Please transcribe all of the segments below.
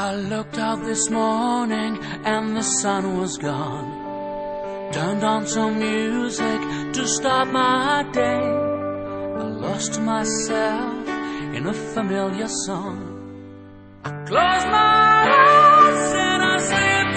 I looked out this morning and the sun was gone. Turned on some music to start my day. I lost myself in a familiar song. I closed my eyes and I slipped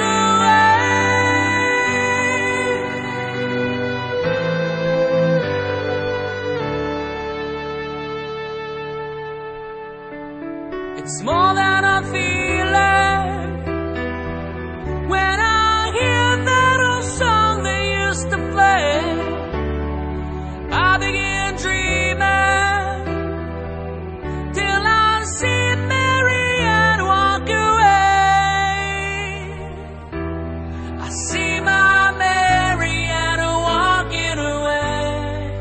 away. It's more than a feeling when I hear that old song they used to play. I begin dreaming till I see Mary Ann walk away. I see my Mary Ann walking away.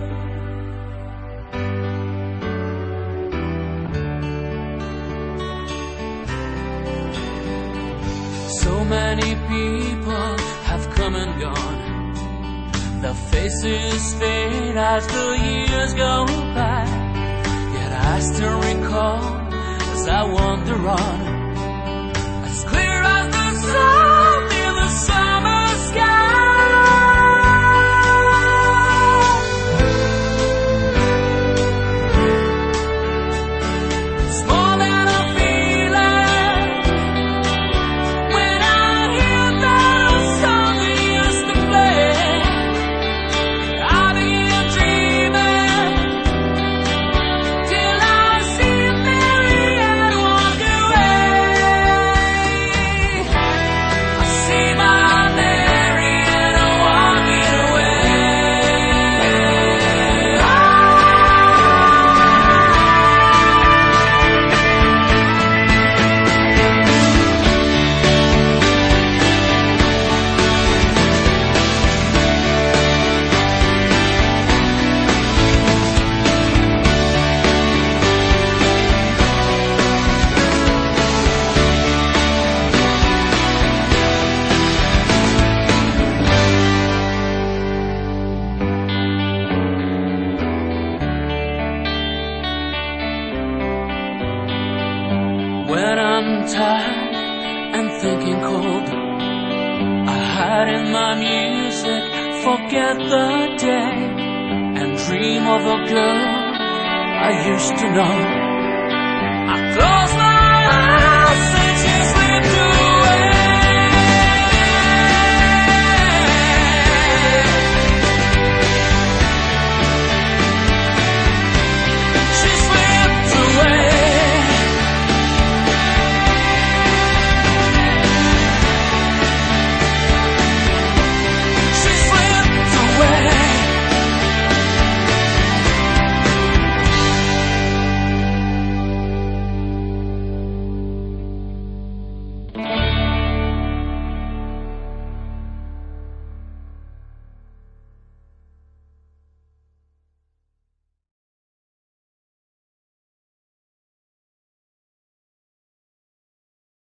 So many people have come and gone. Their faces fade as the years go by. Yet I still recall as I wander on, as clear as the sun in the summer sky. It's more than a feeling when I hear that old song they used to play. I begin dreaming till I see Mary Ann walk away. I see my Mary Ann walking away. When I'm tired and thinking cold, I hide in my music, forget the day, and dream of a girl I used to know.